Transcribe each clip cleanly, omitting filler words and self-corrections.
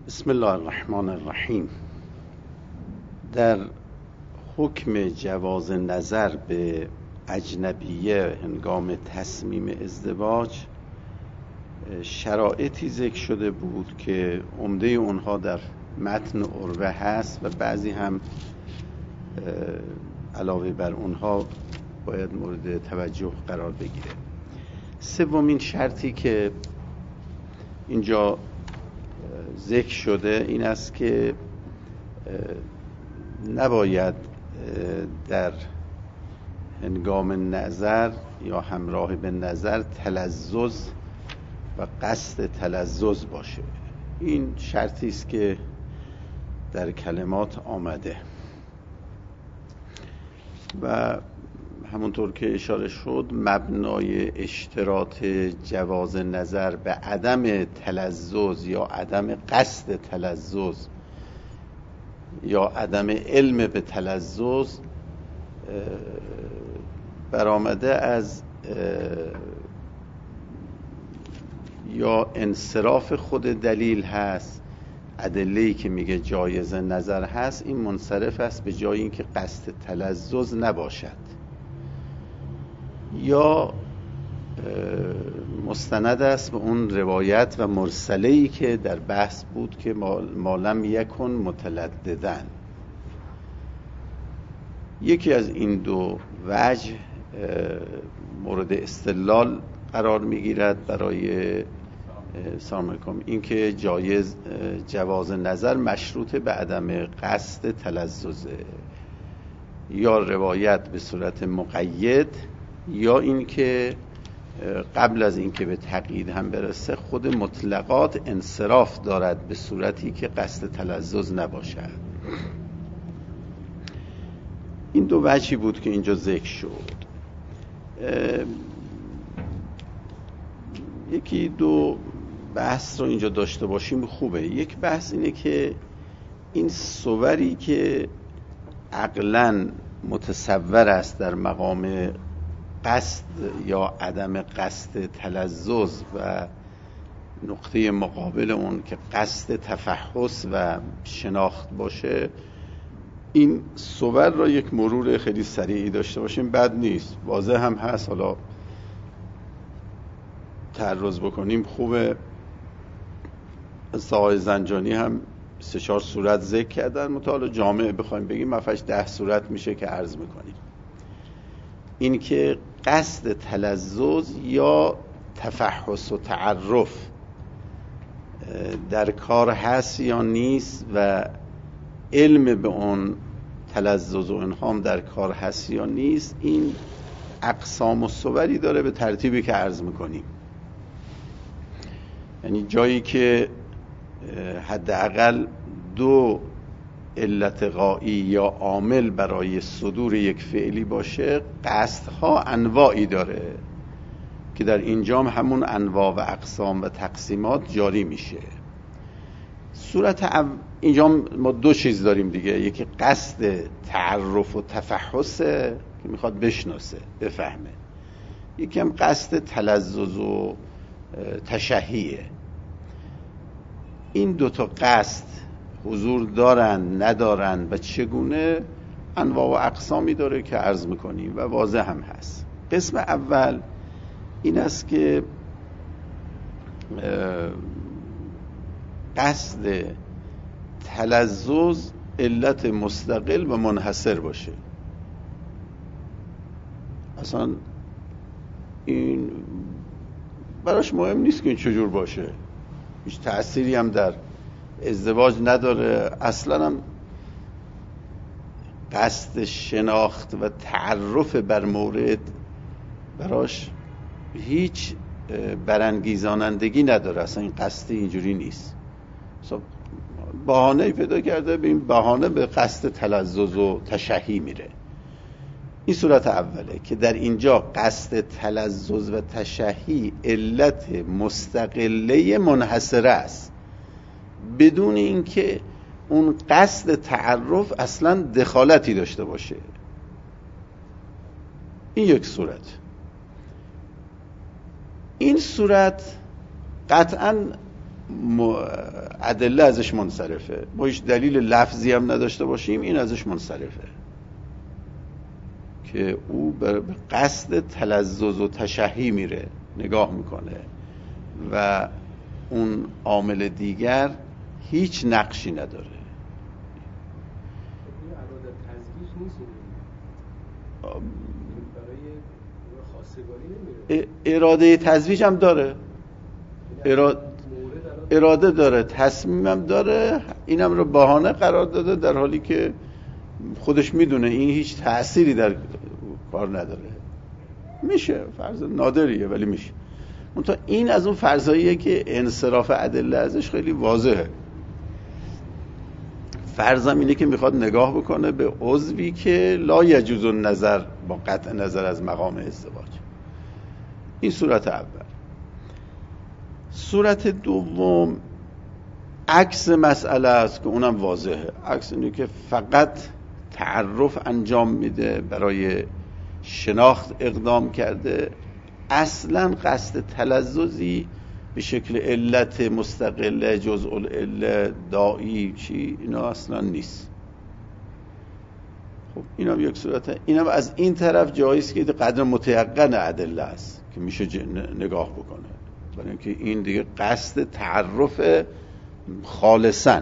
بسم الله الرحمن الرحیم. در حکم جواز نظر به اجنبیه هنگام تصمیم ازدواج شرایطی ذکر شده بود که عمده اونها در متن عروه هست و بعضی هم علاوه بر اونها باید مورد توجه قرار بگیره. سومین شرطی که اینجا ذکر شده این است که نباید در هنگام نظر یا همراه به نظر تلذذ و قصد تلذذ باشه. این شرطی است که در کلمات آمده و همونطور که اشاره شد مبنای اشتراط جواز نظر به عدم تلذذ یا عدم قصد تلذذ یا عدم علم به تلذذ برآمده از یا انصراف خود دلیل هست، ادله‌ای که میگه جایز نظر هست این منصرف است به جای اینکه قصد تلذذ نباشد، یا مستند است به اون روایت و مرسله‌ای که در بحث بود که ما لم یکن متلددن. یکی از این دو وجه مورد استدلال قرار میگیرد برای سلام علیکم اینکه جواز نظر مشروط به عدم قصد تلذذه، یا روایت به صورت مقید یا اینکه قبل از اینکه به تقیید هم برسه خود مطلقات انصراف دارد به صورتی که قصد تلذذ نباشد. این دو وجهی بود که اینجا ذکر شد. یکی دو بحث رو اینجا داشته باشیم خوبه. یک بحث اینه که این صوری که عقلاً متصور است در مقام قصد یا عدم قصد تلذذ و نقطه مقابل اون که قصد تفحص و شناخت باشه، این صور را یک مرور خیلی سریعی داشته باشیم بد نیست، واضح هم هست. حالا تعرض بکنیم خوبه. آقای زنجانی هم 3-4 صورت ذکر کردن، مطالعه جامعه بخوایم بگیم مفش 10 صورت میشه که عرض میکنیم. این که قصد تلذذ یا تفحص و تعرف در کار هست یا نیست و علم به اون تلذذ و انهام در کار هست یا نیست، این اقسام و صوری داره به ترتیبی که عرض میکنیم. یعنی جایی که حداقل 2 علت غایی یا عامل برای صدور یک فعلی باشه، قصدها انواعی داره که در اینجا همون انواع و اقسام و تقسیمات جاری میشه. اینجا ما 2 چیز داریم دیگه، یکی قصد تعرف و تفحصه که میخواد بشناسه بفهمه، یکی هم قصد تلذذ و تشهیه. این 2 تا قصد حضور دارن ندارن و چگونه انواع و اقسامی داره که عرض میکنیم و واضح هم هست. قسم اول این است که قصد تلذذ علت مستقل و منحصر باشه. اصلا این براش مهم نیست که این چجور باشه، هیچ تأثیری هم در ازدواج نداره، اصلا هم قصد شناخت و تعرف بر مورد براش هیچ برانگیزانندگی نداره، اصلا این قصد اینجوری نیست. بهانه‌ای پیدا کرده، به این بهانه به قصد تلذذ و تشهی میره. این صورت اوله که در اینجا قصد تلذذ و تشهی علت مستقله منحصره است بدون اینکه اون قصد تعرف اصلا دخالتی داشته باشه. این یک صورت. این صورت قطعاً ادله ازش منصرفه، ما هیچ دلیل لفظی هم نداشته باشیم این ازش منصرفه، که او به قصد تلذذ و تشهی میره، نگاه میکنه و اون عامل دیگر هیچ نقشی نداره. این اراده تزویج نیست، برای خواستگاری نمیره. اراده تزویج هم داره، اراده داره، تصمیم هم داره، اینم رو بهانه قرار داده، در حالی که خودش میدونه این هیچ تأثیری در کار نداره. میشه فرض نادریه ولی میشه. منتها این از اون فرضاییه که انصراف ادله ازش خیلی واضحه. فرضم اینه که میخواد نگاه بکنه به عضوی که لا یجوز النظر با قطع نظر از مقام ازدواج. این صورت اول. صورت دوم عکس مسئله است که اونم واضحه. عکس اینه که فقط تعرف انجام میده، برای شناخت اقدام کرده، اصلا قصد تلذذی به شکل علت مستقله، جزء العله، داعی چی، اینا اصلا نیست. خب اینم یک صورته. اینم از این طرف جاییست که قدر متیقن ادله است که میشه نگاه بکنه، برای اینکه این دیگه قصد تعرف خالصاً.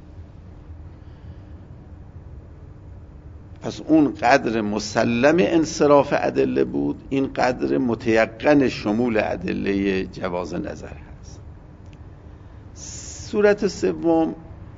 پس اون قدر مسلم انصراف ادله بود، این قدر متیقن شمول ادله جواز نظر هست. صورت سوم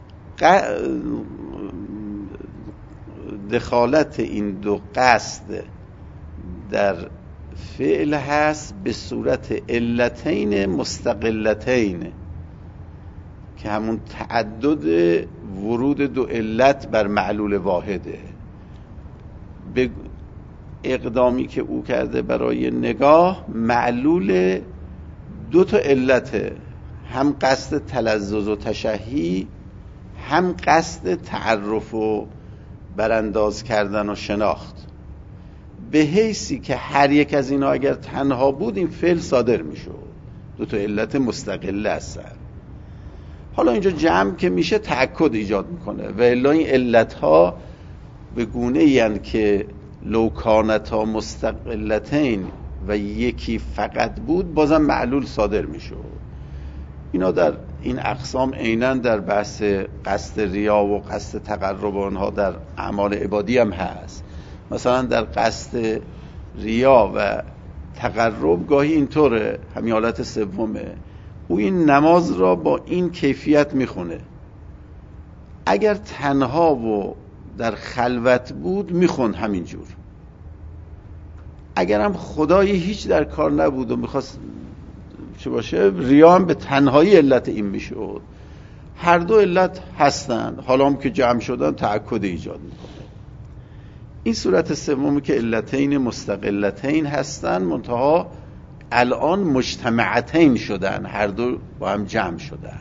دخالت این دو قصد در فعل هست به صورت علتین مستقلتین، که همون تعدد ورود دو علت بر معلول واحده. به اقدامی که او کرده برای نگاه، معلول دو تا علته، هم قصد تلذذ و تشهی، هم قصد تعرف و برانداز کردن و شناخت، به حیثی که هر یک از اینا اگر تنها بود این فعل صادر میشد. دو تا علت مستقله هستن. حالا اینجا جمع که میشه تأکد ایجاد میکنه و الا این علتها به گونه این که لو کانتا مستقلتین و یکی فقط بود بازم معلول صادر میشد. اینا در این اقسام عیناً در بحث قصد ریا و قصد تقرب آنها در اعمال عبادی هم هست. مثلا در قصد ریا و تقرب گاهی اینطوره، همین حالت سومه، او این نماز را با این کیفیت میخونه. اگر تنها و در خلوت بود میخوند همینجور، اگر هم خدای هیچ در کار نبود و میخواست چه باشه، ریا هم به تنهایی علت این میشد. هر دو علت هستن، حالا هم که جمع شدن تأکد ایجاد میکنه. این صورت سومی که علتین مستقلتین هستن، منتها الان مجتمعتین شدن، هر دو با هم جمع شدن.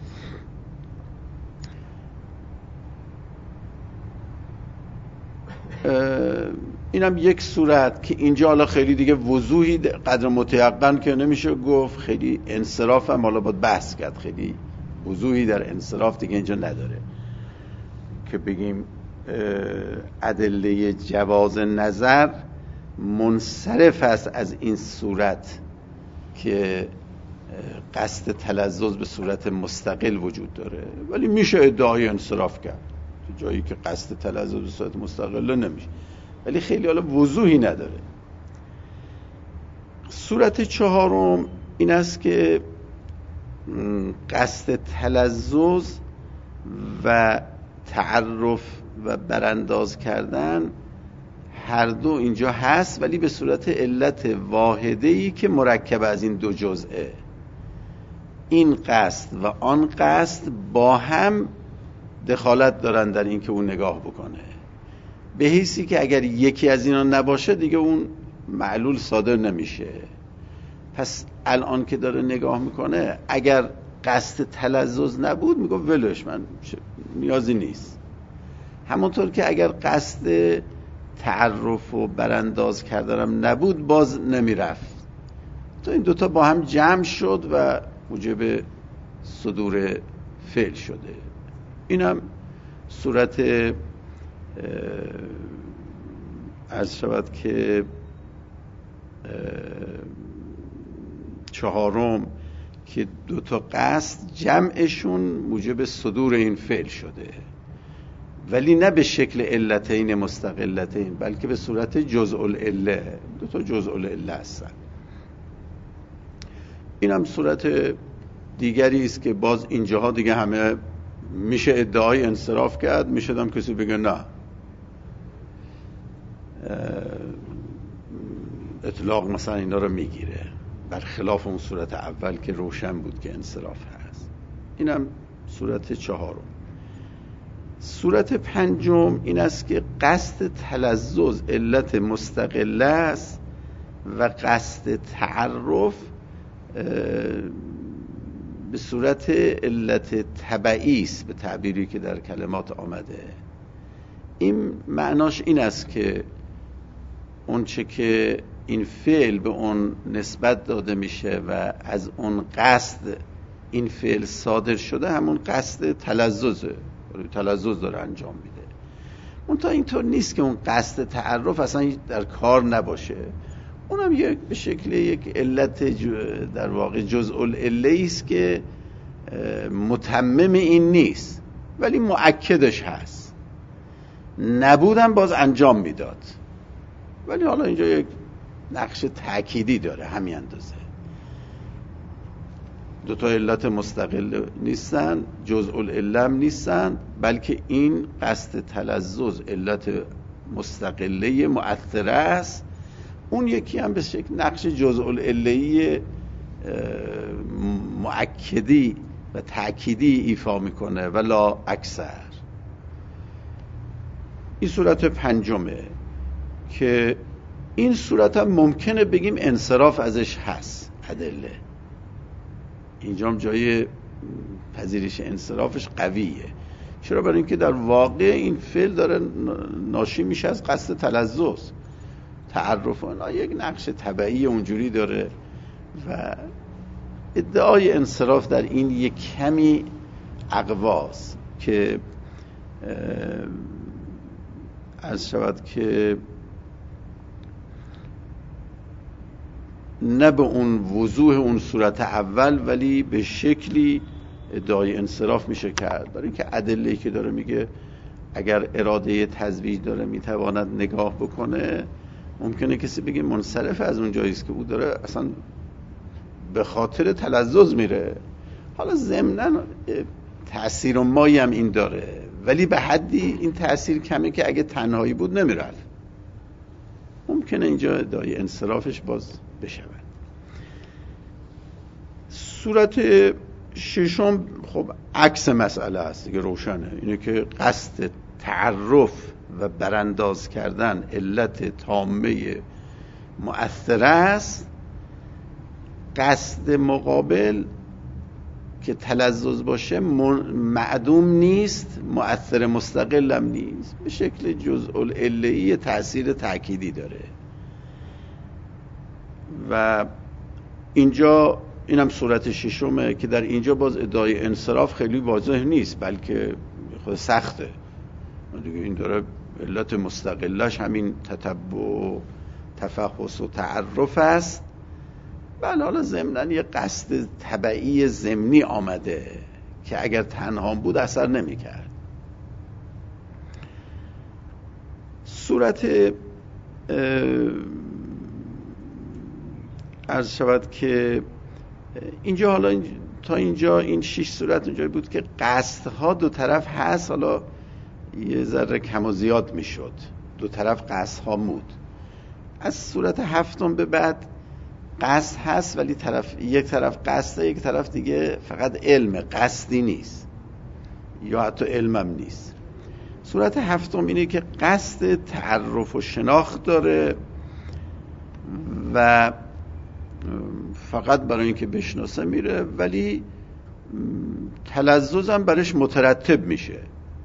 اینم یک صورت که اینجا حالا خیلی دیگه وضوحی قدر متیقن که نمیشه گفت، خیلی انصراف هم حالا باید بحث کرد، خیلی وضوحی در انصراف دیگه اینجا نداره که بگیم ادله جواز نظر منصرف است از این صورت که قصد تلذذ به صورت مستقل وجود داره، ولی میشه ادعای انصراف کرد جایی که قصد تلذذ به صورت مستقل نمیشه، ولی خیلی حالا وضوحی نداره. صورت چهارم این است که قصد تلذذ و تعرف و برانداز کردن هر دو اینجا هست، ولی به صورت علت واحده‌ای که مرکب از این دو جزئه. این قصد و آن قصد با هم دخالت دارن در این که اون نگاه بکنه، به حیثی که اگر یکی از اینا نباشه دیگه اون معلول صادر نمیشه. پس الان که داره نگاه میکنه، اگر قصد تلذذ نبود میگه ولش، من نیازی نیست. همونطور که اگر قصد تعرف و برانداز کردنم نبود باز نمیرفت. تو این دوتا با هم جمع شد و موجب صدور فعل شده. اینم صورت عرض شود که چهارم که دو تا قصد جمعشون موجب صدور این فعل شده، ولی نه به شکل علتین مستقلتین، بلکه به صورت جزء العله، دو تا جزء العله هستن. این هم صورت دیگری است که باز اینجاها دیگه همه میشه ادعای انصراف کرد، میشه هم کسی بگه نه، اطلاق مثلا اینا رو میگیره، برخلاف اون صورت اول که روشن بود که انصراف هست. اینم صورت چهارم. صورت پنجم این است که قصد تلذذ علت مستقله است و قصد تعرف به صورت علت تبعی است، به تعبیری که در کلمات آمده. این معناش این است که اون چه که این فعل به اون نسبت داده میشه و از اون قصد این فعل صادر شده همون قصد تلذذه، تلذذ داره انجام میده. اون تا اینطور نیست که اون قصد تعرف اصلا در کار نباشه، اونم یک به شکل یک علت در واقع جزء العله است که متمم این نیست ولی مؤکدش هست، نبودم باز انجام میداد، ولی حالا اینجا یک نقش تأکیدی داره. همین اندازه دو تا علت مستقل نیستن، جزء العله هم نیستن، بلکه این قصد تلذذ علت مستقله مؤثره است، اون یکی هم به شکل نقش جزء العله‌ای مؤکدی و تأکیدی ایفا میکنه ولا اکثر. این صورت پنجمه که این صورت هم ممکنه بگیم انصراف ازش هست، ادله اینجا هم جای پذیرش انصرافش قویه. چرا؟ برای اینکه در واقع این فعل داره ناشی میشه از قصد تلذذ، تعرف اونها یک نقش تبعی اونجوری داره و ادعای انصراف در این یک کمی اقواست که عرض شود که نه به اون وضوح اون صورت اول ولی به شکلی ادعای انصراف میشه کرد، برای اینکه ادله‌ای که داره میگه اگر اراده تزویج داره میتواند نگاه بکنه، ممکنه کسی بگه منصرف از اون جاییست که او داره اصلا به خاطر تلذذ میره. حالا ضمناً تأثیر مایی هم این داره، ولی به حدی این تأثیر کمه که اگه تنهایی بود نمیرفت، ممکنه اینجا ادعای انصرافش باز بشود. صورت ششم خب عکس مسئله است دیگه، روشنه، اینه که قصد تعرف و برانداز کردن علت تامه مؤثره است، قصد مقابل که تلذذ باشه معدوم نیست، مؤثر مستقل هم نیست، به شکل جزء العله‌ای تأثیر تأکیدی داره. و اینجا اینم صورت ششمه که در اینجا باز ادعای انصراف خیلی واضح نیست، بلکه خود سخته دیگه. این داره علت مستقلش همین تتبع، تفحص و تعرف است. بله، حالا ضمناً یه قصد تبعی ضمنی آمده که اگر تنها بود اثر نمی کرد. صورت عرض شود که اینجا حالا تا اینجا این 6 صورت اونجایی بود که قصدها دو طرف هست، حالا یه ذره کم و زیاد می شد، دو طرف قصدها مود. از صورت هفتم به بعد قصد هست ولی یک طرف قصده، یک طرف دیگه فقط علم، قصدی نیست یا حتی علمم نیست. صورت هفتم اینه که قصد تعرف و شناخت داره و فقط برای اینکه بشناسه میره، ولی تلذذ هم برش مترتب میشه.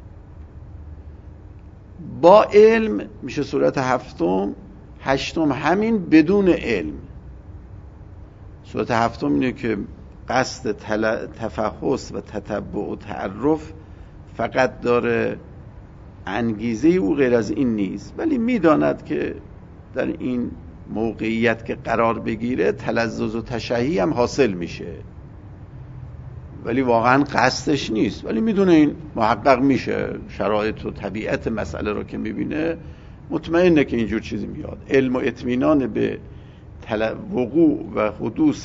با علم میشه صورت هفتم. هشتم همین بدون علم. صورت هفتم اینه که قصد تفحص و تتبع و تعرف فقط داره، انگیزه او غیر از این نیست، ولی میداند که در این موقعیت که قرار بگیره تلذذ و تشهی هم حاصل میشه، ولی واقعا قصدش نیست، ولی میدونه این محقق میشه. شرایط و طبیعت مسئله رو که میبینه مطمئنه که اینجور چیزی میاد. علم و اطمینان به وقوع و حدوث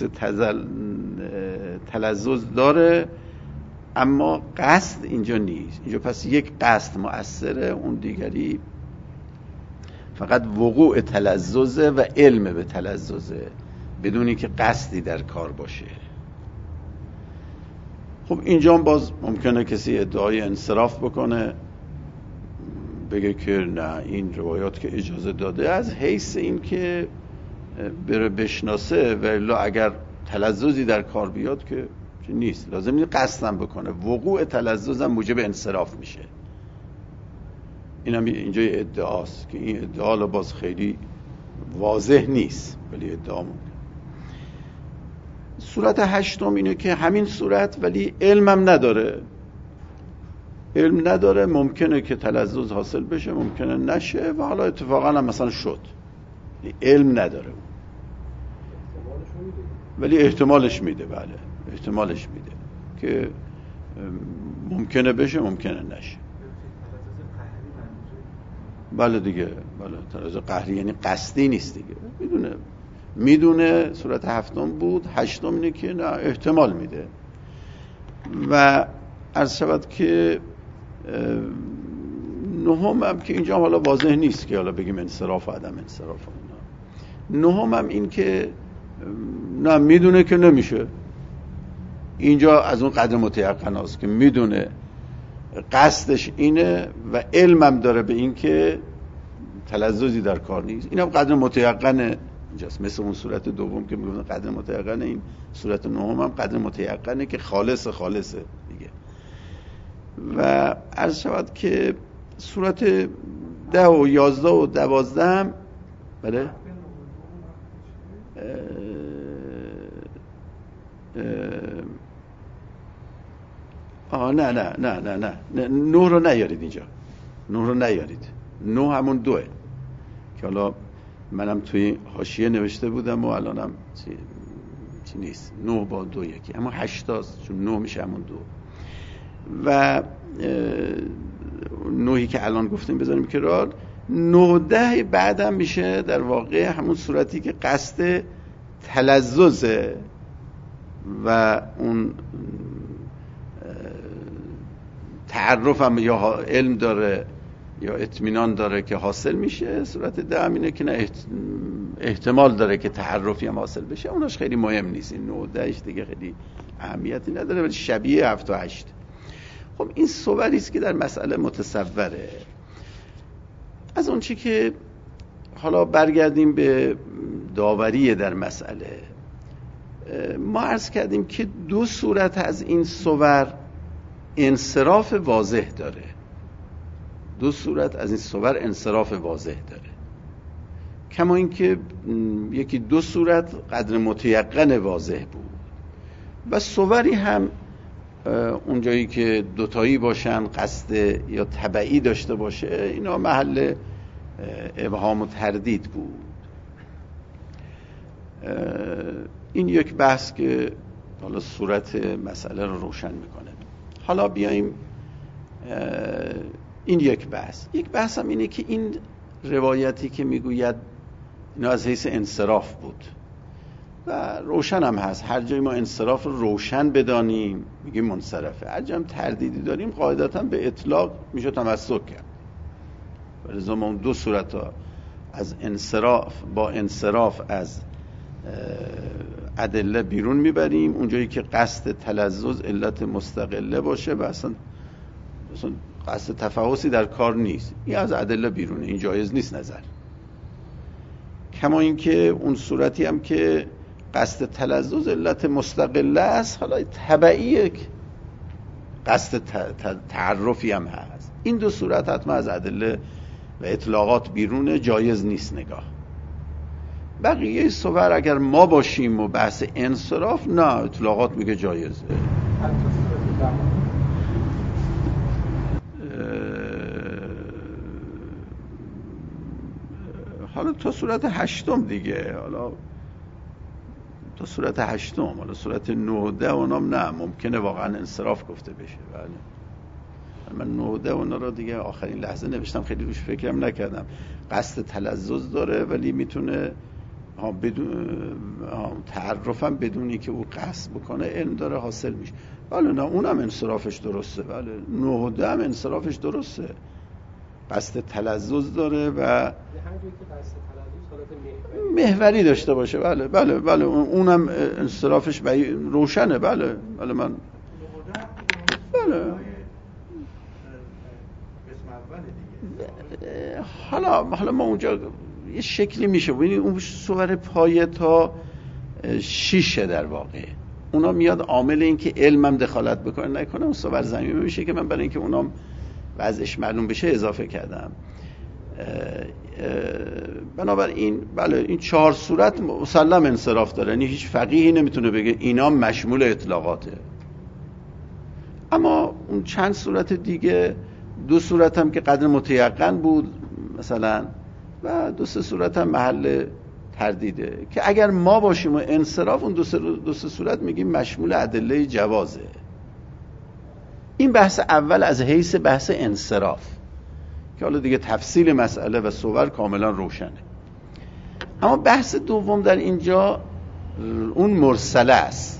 تلذذ داره، اما قصد اینجا نیست. اینجا پس یک قصد مؤثره، اون دیگری فقط وقوع تلذذ و علم به تلذذ، بدونی که قصدی در کار باشه. خب اینجا باز ممکنه کسی ادعای انصراف بکنه، بگه که نه، این روایات که اجازه داده از حیث این که بره بشناسه، ولی اگر تلذذی در کار بیاد که نیست، لازم نیست قصدم بکنه، وقوع تلذذم موجب انصراف میشه. این هم اینجا ادعاست که این ادعا باز خیلی واضح نیست، ولی ادعا ممکن. صورت هشتم اینه که همین صورت ولی علمم نداره، علم نداره، ممکنه که تلذذ حاصل بشه، ممکنه نشه، و حالا اتفاقا هم مثلا شد، علم نداره ولی احتمالش میده. بله احتمالش میده که ممکنه بشه، ممکنه نشه. بله دیگه، بله تلذذ قهری یعنی قصدی نیست دیگه، میدونه صورت هفتم بود. هشتم اینه که نه، احتمال میده. و عرض شود که نهم هم که اینجا حالا واضح نیست که حالا بگیم انصراف و عدم انصراف. نهم هم این که نه، میدونه که نمیشه. اینجا از اون قدر متیقن است که میدونه قصدش اینه و علمم داره به این که تلذذی در کار نیست. این هم قدر متیقنه اینجاست، مثل اون صورت دوم که میگفتن قدر متیقنه، این صورت نهم هم قدر متیقنه که خالصه دیگه. و عرض شود که صورت 10 و 11 و 12 هم بله نه رو نیارید اینجا، نه رو نیارید. نه همون دوه که حالا منم توی حاشیه نوشته بودم و الانم چی نیست. 9 با 2 یکی، اما 8 است، چون 9 میشه همون 2. و 9 که الان گفتیم بذاریم که راد 9 10 بعدم میشه در واقع همون صورتی که قصد تلذذه و اون تعرف هم یا علم داره یا اطمینان داره که حاصل میشه. صورت 10 اینه که نه، احتمال داره که تعرفی هم حاصل بشه. اوناش خیلی مهم نیست، این 9 10 دیگه خیلی اهمیتی نداره، ولی شبیه 7 و 8. خب این صوری است که در مسئله متصوره. از اون چی که حالا برگردیم به داوری در مسئله، ما عرض کردیم که 2 صورت از این صور انصراف واضح داره. 2 صورت از این صور انصراف واضح داره، کما اینکه یکی 2 صورت قدر متیقن واضح بود. و صوری هم اونجایی که دوتایی باشن، قصد یا تبعی داشته باشه، اینا محل ابهام و تردید بود. این یک بحث که حالا صورت مسئله رو روشن میکنه. حالا بیاییم این یک بحث هم اینه که این روایتی که میگوید اینا از حیث انصراف بود و روشن هم هست. هر جای ما انصراف رو روشن بدانیم میگیم منصرفه، هر جای هم تردیدی داریم قاعدتا به اطلاق میشه تمسک کرد. ولذا ما اون 2 صورت ها از انصراف با انصراف از ادله بیرون میبریم. اونجایی که قصد تلذذ علت مستقله باشه و اصلا قصد تفحصی در کار نیست، این از ادله بیرونه، این جایز نیست نظر. کما اینکه اون صورتی هم که قصد تلذذ علت مستقله است، حالا تبعی قصد تعرفی هم هست. این 2 صورت حتما از ادله و اطلاقات بیرونه، جایز نیست نگاه. بقیه صور اگر ما باشیم و بحث انصراف، نه، اطلاقات میگه جایزه. حالا تا صورت هشتم دیگه، حالا تا صورت هشتم، حالا صورت 9 و 10 اونام نه، ممکنه واقعا انصراف گفته بشه. بله، من 9 و 10 اونا رو دیگه آخرین لحظه نوشتم، خیلی روش فکرم نکردم. قصد تلذذ داره ولی میتونه بدون تعرفم بدونی که او قصد بکنه علم داره حاصل میشه. بله، نه اونم انصرافش درسته. بله، 9 و 10 هم انصرافش درسته، قصد تلذذ داره و هر جایی که قصد تلذذ حالت محوری داشته باشه. بله بله بله، اونم انصرافش روشنه. بله بله، من بله. حالا ما اونجا یه شکلی میشه ببینید، اون صور پایه تا 6 در واقع، اونا میاد عامل این که علمم دخالت بکنه نکنه، اون صور زمینی میشه که من برای اینکه اونام وضعش معلوم بشه اضافه کردم. بنابراین بله، این 4 صورت مسلم انصراف داره، یعنی هیچ فقیهی نمیتونه بگه اینا مشمول اطلاقاته. اما اون چند صورت دیگه، 2 صورت هم که قدر متیقن بود مثلا، و 2-3 صورت هم محل تردیده که اگر ما باشیم و انصراف، اون 2-3 صورت میگیم مشمول ادله جوازه. این بحث اول از حیث بحث انصراف که حالا دیگه تفصیل مسئله و صور کاملا روشنه. اما بحث دوم در اینجا اون مرسله است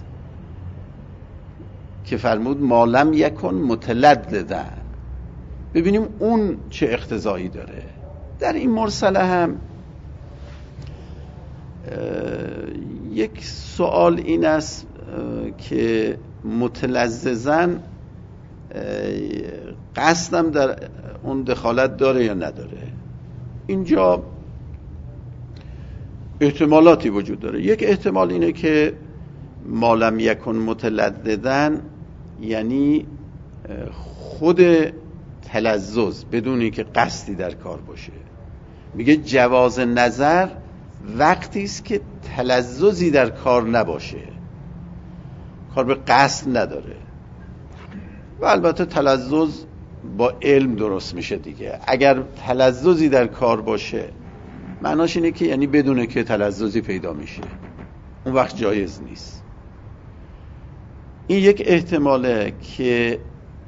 که فرمود ما لم یکن متلددن. ببینیم اون چه اقتضایی داره. در این مرسله هم یک سوال این است که متلذذن قصدم در اون دخالت داره یا نداره. اینجا احتمالاتی وجود داره. یک احتمال اینه که ما لم یکن متلددن یعنی خود تلذذ بدون اینکه قصدی در کار باشه. میگه جواز نظر وقتی است که تلذذی در کار نباشه، کار به قصد نداره. و البته تلذذ با علم درست میشه دیگه. اگر تلذذی در کار باشه معناش اینه که یعنی بدونه که تلذذی پیدا میشه، اون وقت جایز نیست. این یک احتماله که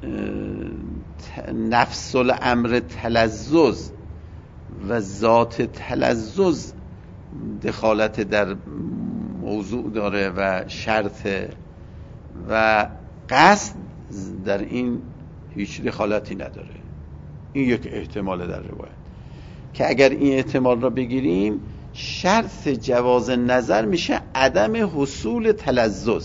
نفس الامر تلذذ و ذات تلذذ دخالت در موضوع داره و شرطه و قصد در این هیچ دخالتی نداره. این یک احتمال در روایت که اگر این احتمال را بگیریم شرط جواز نظر میشه عدم حصول تلذذ،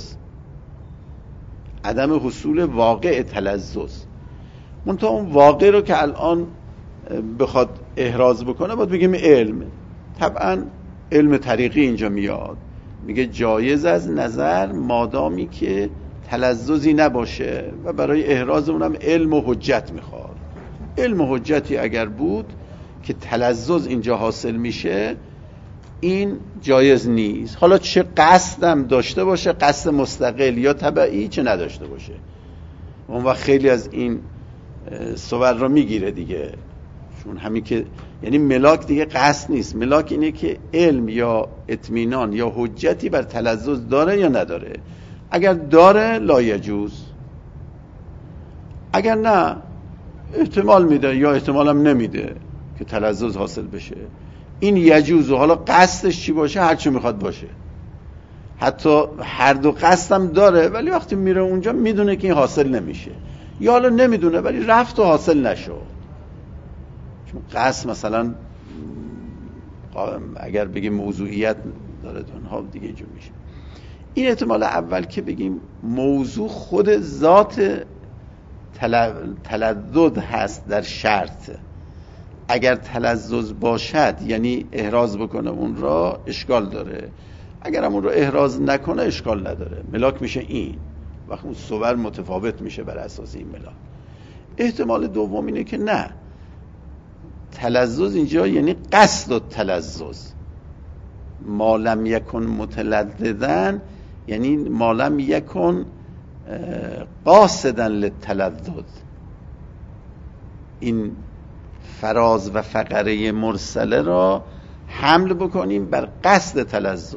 عدم حصول واقع تلذذ. منتها اون واقع رو که الان بخواد احراز بکنه باید بگیم علم. طبعا علم طریقی اینجا میاد، میگه جایز از نظر مادامی که تلذذی نباشه و برای احراز اونم علم و حجت میخواد. علم و حجتی اگر بود که تلذذ اینجا حاصل میشه، این جایز نیست. حالا چه قصدم داشته باشه، قصد مستقل یا تبعی، چه نداشته باشه، اون وقت خیلی از این صور را میگیره دیگه. چون همین که یعنی ملاک دیگه قصد نیست، ملاک اینه که علم یا اطمینان یا حجتی بر تلذذ داره یا نداره. اگر داره لا یجوز، اگر نه احتمال میده یا احتمال هم نمیده که تلذذ حاصل بشه. این یجوز و حالا قصدش چی باشه هر چی میخواد باشه، حتی هر دو قصدم داره ولی وقتی میره اونجا میدونه که این حاصل نمیشه، یا حالا نمیدونه ولی رفت و حاصل نشد. چون قصد مثلا اگر بگیم موضوعیت داره اونها دیگه اینجور میشه. این احتمال اول که بگیم موضوع خود ذات تلذذ هست در شرط. اگر تلذذ باشد یعنی احراز بکنه اون را، اشکال داره. اگر هم اون را احراز نکنه اشکال نداره، ملاک میشه این. وقت اون صور متفاوت میشه بر اساس این ملاک. احتمال دوم اینه که نه، تلذذ اینجا یعنی قصد و تلذذ، ما لم یکن متلذذا یعنی ما لم یکن قاصدا للتلذذ. این فراز و فقره مرسله را حمل بکنیم بر قصد تلذذ.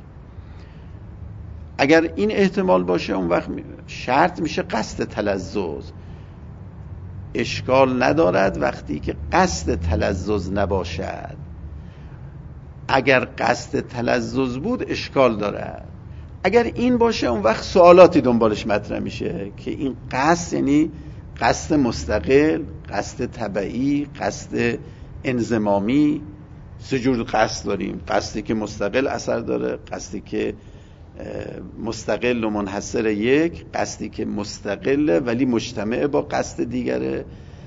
اگر این احتمال باشه اون وقت شرط میشه قصد تلذذ. اشکال ندارد وقتی که قصد تلذذ نباشد. اگر قصد تلذذ بود اشکال دارد. اگر این باشه اون وقت سوالاتی دنبالش مطرح میشه که این قصد یعنی قصد مستقل، قصد تبعی، قصد انضمامی. سه جور قصد داریم: قصدی که مستقل اثر داره، قصدی که مستقل و منحصر یک، قصدی که مستقله ولی مجتمع با قصد دیگره،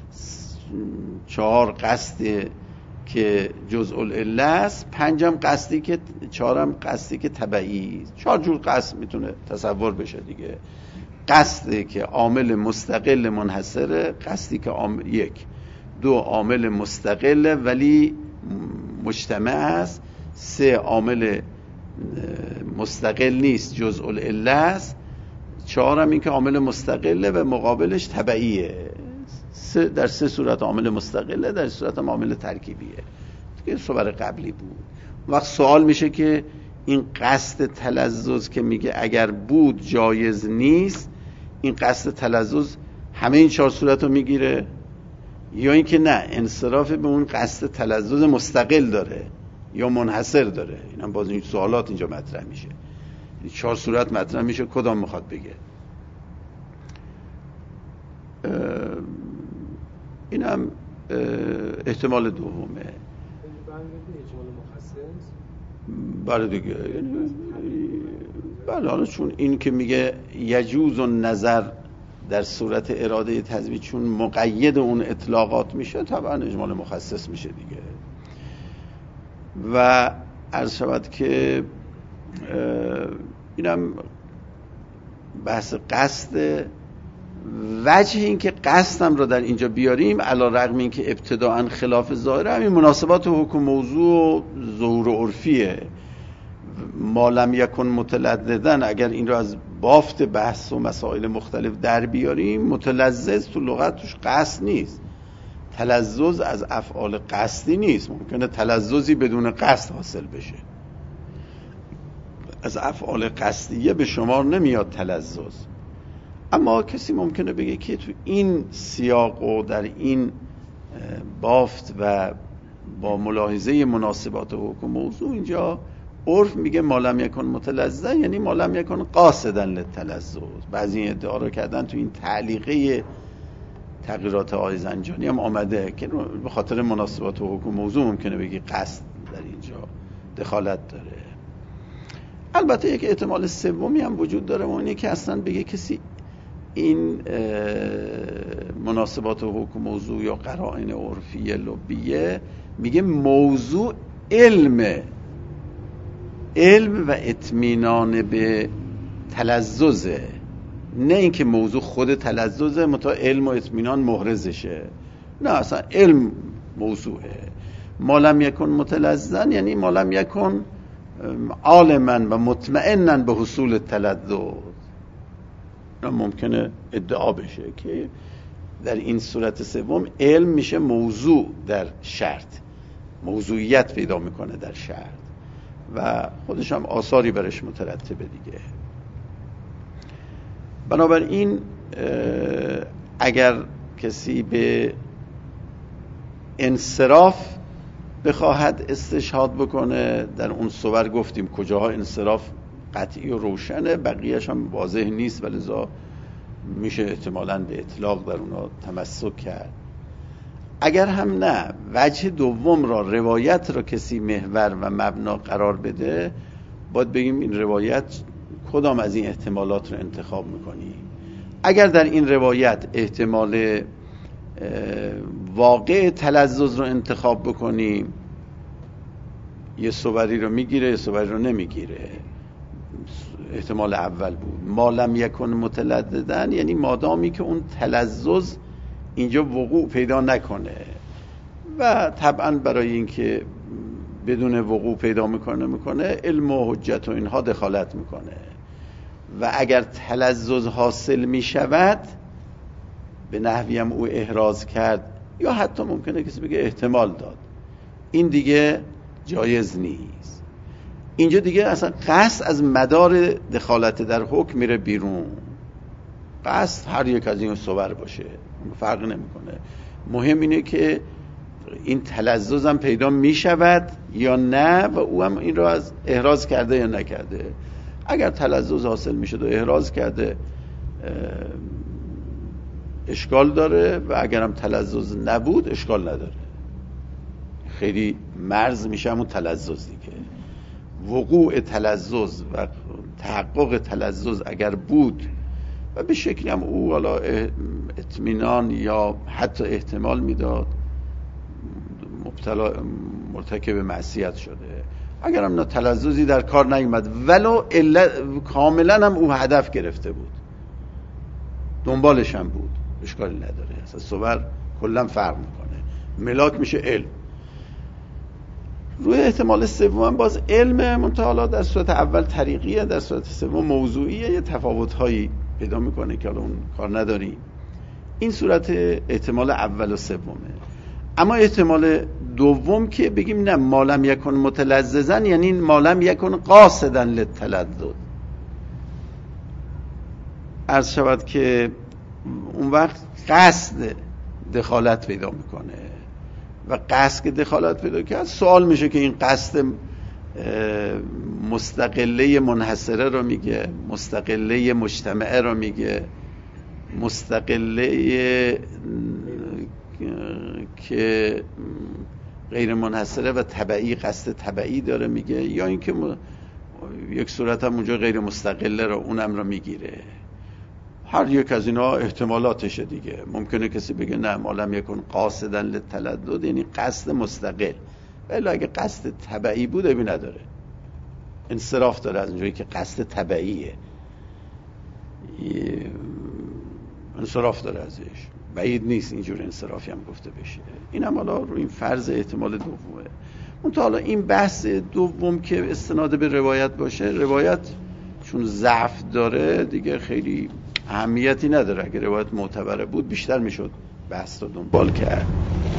4 قصدی که جزء العله است، 5م قصدی که 4م قصدی که تبعی. 4 جور قصد میتونه تصور بشه دیگه. قصدی که عامل مستقل منحصره، قصدی که یک 2 عامل مستقله ولی مجتمع است، 3 عامل مستقل نیست جزء العله است، 4م این که عامل مستقله و مقابلش تبعیه. در 3 صورت عامل مستقله، در صورت عامل ترکیبیه. دیگه صور قبلی بود. وقت سوال میشه که این قصد تلذذ که میگه اگر بود جایز نیست، این قصد تلذذ همه این 4 صورت رو میگیره یا اینکه نه انصراف به اون قصد تلذذ مستقل داره یا منحصر داره؟ اینم باز این سوالات اینجا مطرح میشه. این 4 صورت مطرح میشه، کدام میخواد بگه؟ اینم احتمال دومه. بله دیگه. بله، حالا چون این که میگه یجوز النظر در صورت اراده تزویج چون مقید اون اطلاقات میشه، طبعا اجمال مخصص میشه دیگه. و عرض شود که اینم بحث قصد. وجه این که قصدم رو در اینجا بیاریم علی رغم این که ابتداءً خلاف ظاهره، همین مناسبات حکم موضوع و ظهور عرفیه. ما لم یکن متلذذا، اگر این رو از بافت بحث و مسائل مختلف در بیاریم، متلذذ تو لغت توش قصد نیست. تلذذ از افعال قصدی نیست. ممکنه تلذذی بدون قصد حاصل بشه، از افعال قصدیه به شمار نمیاد تلذذ. اما کسی ممکنه بگه که تو این سیاق و در این بافت و با ملاحظه مناسبات حکم موضوع اینجا عرف میگه ما لم یکن متلذذا یعنی ما لم یکن قاصدا للتلذذ. بعضی این ادعا رو کردن تو این تعلیقه تغییرات آقای زنجانی هم آمده که به خاطر مناسبات حکم موضوع ممکنه بگی قصد در اینجا دخالت داره. البته یک احتمال سومی هم وجود داره، اونه که اصلا بگه کسی این مناسبات حکم موضوع یا قرائن عرفیه لبیه میگه موضوع علم و اطمینان به تلذذه، نه اینکه موضوع خود تلذذه متا علم و اطمینان محرزشه. نه، اصلا علم موضوعه. ما لم یکن متلذذا یعنی ما لم یکن عالما و مطمئنا به حصول تلذذ. ممکنه ادعا بشه که در این صورت سوم علم میشه موضوع در شرط، موضوعیت پیدا میکنه در شرط و خودش هم آثاری برش مترتبه دیگه. بنابراین اگر کسی به انصراف بخواهد استشهاد بکنه، در اون صور گفتیم کجاها انصراف قطعی و روشنه، بقیهش هم واضح نیست و لذا میشه احتمالاً به اطلاق در اونا تمسک کرد. اگر هم نه، وجه دوم را، روایت را کسی محور و مبنا قرار بده، باید بگیم این روایت کدام از این احتمالات رو انتخاب میکنی. اگر در این روایت احتمال واقع تلذذ رو انتخاب بکنیم، یه صوری رو میگیره یه صوری رو نمیگیره. احتمال اول بود ما لم یکن متلذذا یعنی مادامی که اون تلذذ اینجا وقوع پیدا نکنه. و طبعا برای اینکه بدون وقوع پیدا میکنه علم و حجت و اینها دخالت میکنه و اگر تلذذ حاصل میشود به نحوی هم او احراز کرد یا حتی ممکنه کسی بگه احتمال داد، این دیگه جایز نیست. اینجا دیگه اصلا قصد از مدار دخالت در حکم میره بیرون. قصد هر یک از این صور باشه فرق نمیکنه، مهم اینه که این تلذذ هم پیدا میشود یا نه و او هم این رو از احراز کرده یا نکرده. اگر تلذذ حاصل میشد و احراز کرده اشکال داره و اگر هم تلذذ نبود اشکال نداره. خیلی مرز میشه همون تلذذ دیگه. وقوع تلذذ و تحقق تلذذ اگر بود و به شکلی هم او حالا اطمینان یا حتی احتمال میداد مرتکب معصیت شده، اگر هم تلذذی در کار نیومد ولو کاملا هم او هدف گرفته بود دنبالش هم بود اشکالی نداره. اصلا صور کلا فرق میکنه. ملاک میشه علم. روی احتمال سوم باز علم منتها در صورت اول طریقیه، در صورت سوم موضوعیه، یه تفاوت‌هایی پیدا میکنه که حالا اون کار نداریم. این صورت احتمال اول و سومه. اما احتمال دوم که بگیم نه مالم یکن متلذذا، یعنی مالم یکن قاصدا للتلذذ. عرض شود که اون وقت قصد دخالت پیدا میکنه و قصد که دخالت پیدا کرد سوال میشه که این قصد مستقله منحصره رو میگه، مستقله مجتمعه رو میگه، مستقله که غیر منحصره و تبعی قصد تبعی داره میگه، یا اینکه یک صورت هم اونجا غیر مستقله رو اونم رو میگیره. هر یک از اینا احتمالاتشه دیگه. ممکنه کسی بگه نه مالم یکن قاصدا للتلذذ، یعنی قصد مستقل، ولی اگه قصد تبعی بود ابی نداره، انصراف داره از اونجایی که قصد تبعیه، انصراف داره ازش، بعید نیست اینجور انصرافی هم گفته بشه. این هم حالا روی این فرض احتمال دومه. اون تا حالا این بحث دوم که استناد به روایت باشه، روایت چون ضعف داره دیگه خیلی اهمیتی نداره. اگه روایت معتبره بود بیشتر میشد بحث رو دنبال کرد.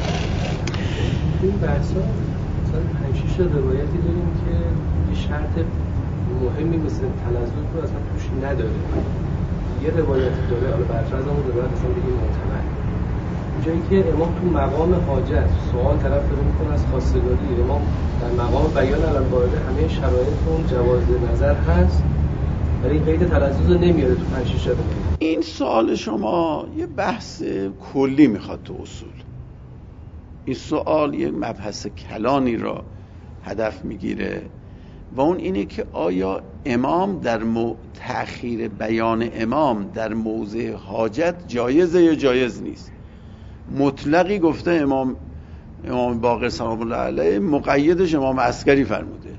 این بحث ها مثلا 5-6 روایتی داریم که یه شرط مهمی مثل تلذذ رو اصلا توش نداره. یه روایتی داره، حالا برفرض همون روایت اصلا بگیم معتبر، اونجایی که امام تو مقام حاجت سوال طرف داره میکنه از خواستگاری، امام در مقام بیان علم وارده همه شرایط اون جواز نظر هست ولی قید تلذذ نمیاره تو 5-6 روایت. این سوال شما یه بحث کلی میخواد تو اصول. این سوال یه مبحث کلانی را هدف میگیره و اون اینه که آیا امام در تأخیر بیان امام در موضع حاجت جایزه یا جایز نیست. مطلقی گفته امام باقر سلام الله علیه، مقیدش امام عسکری فرموده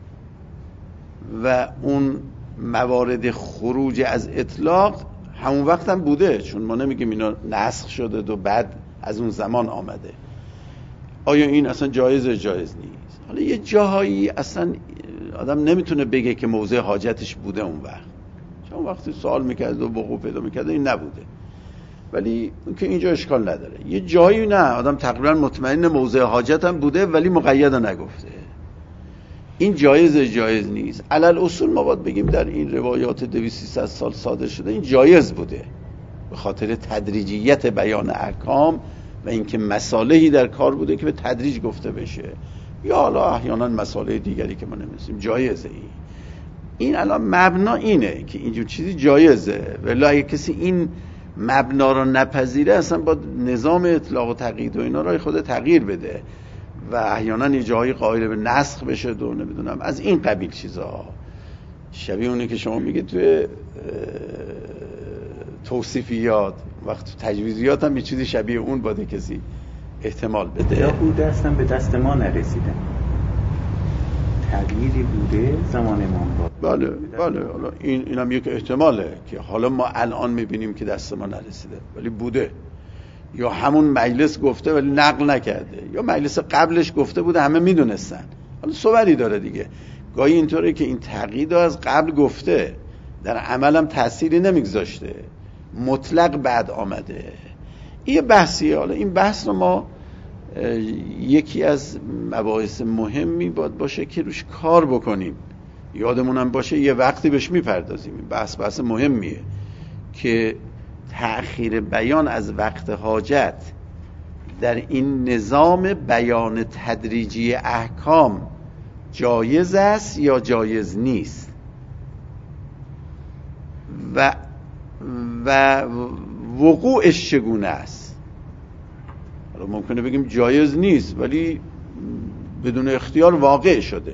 و اون موارد خروج از اطلاق همون وقت هم بوده، چون ما نمیگیم اینا نسخ شده و بعد از اون زمان آمده. آیا این اصلا جایز نیست؟ حالا یه جاهایی اصلا آدم نمیتونه بگه که موضع حاجتش بوده اون وقت، چون وقتی سوال میکرد و وقوع پیدا میکرد این نبوده، ولی که اینجا اشکال نداره. یه جایی نه آدم تقریبا مطمئن موضع حاجت هم بوده ولی مقید نگفته، این جایز نیست. علل اصول ما باید بگیم در این روایات 200-300 سال صادر شده این جایز بوده به خاطر تدریجیت بیان احکام و اینکه مصالحی در کار بوده که به تدریج گفته بشه، یا حالا احیانا مصالح دیگری که ما نمی‌دونیم. جایزه این الان مبنا اینه که اینجور چیزی جایزه، ولی اگه کسی این مبنا رو نپذیره اصلا با نظام اطلاق و تقیید و اینا رو خود تغییر بده و احیانا یه جایی قائل به نسخ بشه و نمیدونم از این قبیل چیزا. شبیه اونه که شما میگه توی توصیفیات وقت تجویزیات هم یه چیزی شبیه اون باده کسی احتمال بده. یا او دستم به دست ما نرسیدن، تغییری بوده زمان امام بله حالا این هم یک احتماله که حالا ما الان میبینیم که دست ما نرسیده ولی بوده، یا همون مجلس گفته ولی نقل نکرده، یا مجلس قبلش گفته بوده همه میدونستن حالا صوری داره دیگه. گاهی اینطوره که این تقیید رو از قبل گفته، در عملم تأثیری نمیگذاشته، مطلق بعد آمده. این بحثیه. حالا این بحث رو ما یکی از مباحث مهمی باشه که روش کار بکنیم، یادمونم باشه یه وقتی بهش میپردازیم. این بحث مهمیه که تأخیر بیان از وقت حاجت در این نظام بیان تدریجی احکام جایز است یا جایز نیست و وقوعش چگونه است. حالا ممکنه بگیم جایز نیست ولی بدون اختیار واقع شده.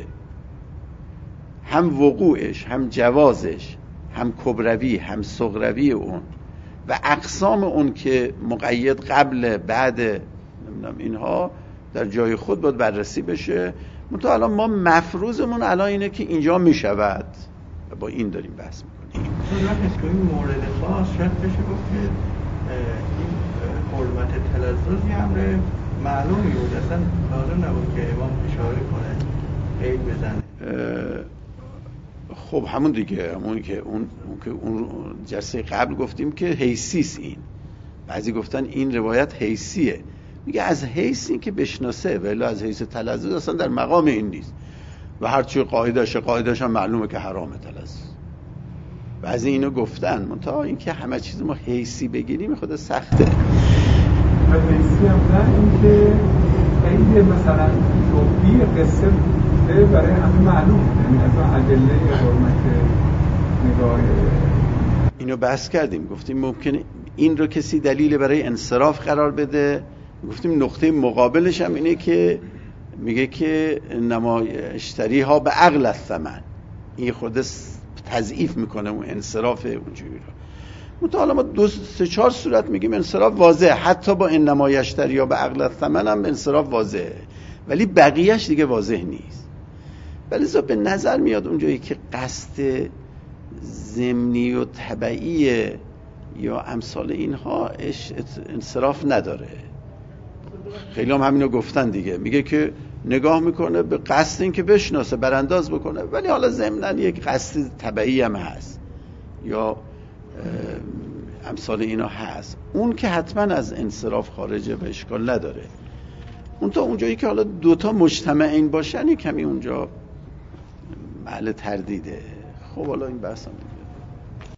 هم وقوعش، هم جوازش، هم کبروی، هم صغروی اون و اقسام اون که مقید قبل بعد نمیدونم اینها در جای خود باید بررسی بشه. منتها الان ما مفروضمون الان اینه که اینجا میشود و با این داریم بحث میکنیم. تو این مورد خاص شاید بشه گفت که این حرمت تلذذ یه امر معلومی بود، اصلا لازم نبود که امام اشاره کنه قید بزنه. خب همون دیگه، همون که اون جلسه قبل گفتیم که حیثیست. این بعضی گفتن این روایت حیثیه، میگه از حیث این که بشناسه، ولی از حیث تلذذ اصلا در مقام این نیست و هرچی قاعده‌اش هم معلومه که حرامه تلذذ. بعضی اینو گفتن، منتها این که همه چیز ما حیثی بگیریم خود سخته. و حیثی هم نه این که خیلی مثلا لغوی قصه برای همه معلوم، یعنی از ادله حرمت نگاه اینو بحث کردیم، گفتیم ممکنه این رو کسی دلیل برای انصراف قرار بده. گفتیم نقطه مقابلش هم اینه که میگه که نما اشتری ها به عقل الثمن، این خود تضعیف میکنه اون انصراف اونجوری رو. مطالعه ما 2-3-4 صورت میگیم انصراف واضحه، حتی با این نما اشتری یا به عقل الثمن هم انصراف واضحه، ولی بقیهش دیگه واضح نیست. ولی به نظر میاد اونجایی که قصد ضمنی و طبعی یا امثال اینها انصراف نداره. خیلی هم همینو گفتن دیگه، میگه که نگاه میکنه به قصد این که بشناسه، برانداز بکنه، ولی حالا ضمناً یک قصد طبعی هم هست یا امثال اینا هست. اون که حتما از انصراف خارجه و اشکال نداره. اون تا اونجایی که حالا دوتا مجتمعین باشن کمی اونجا محل تردیده. خب حالا این بحث هم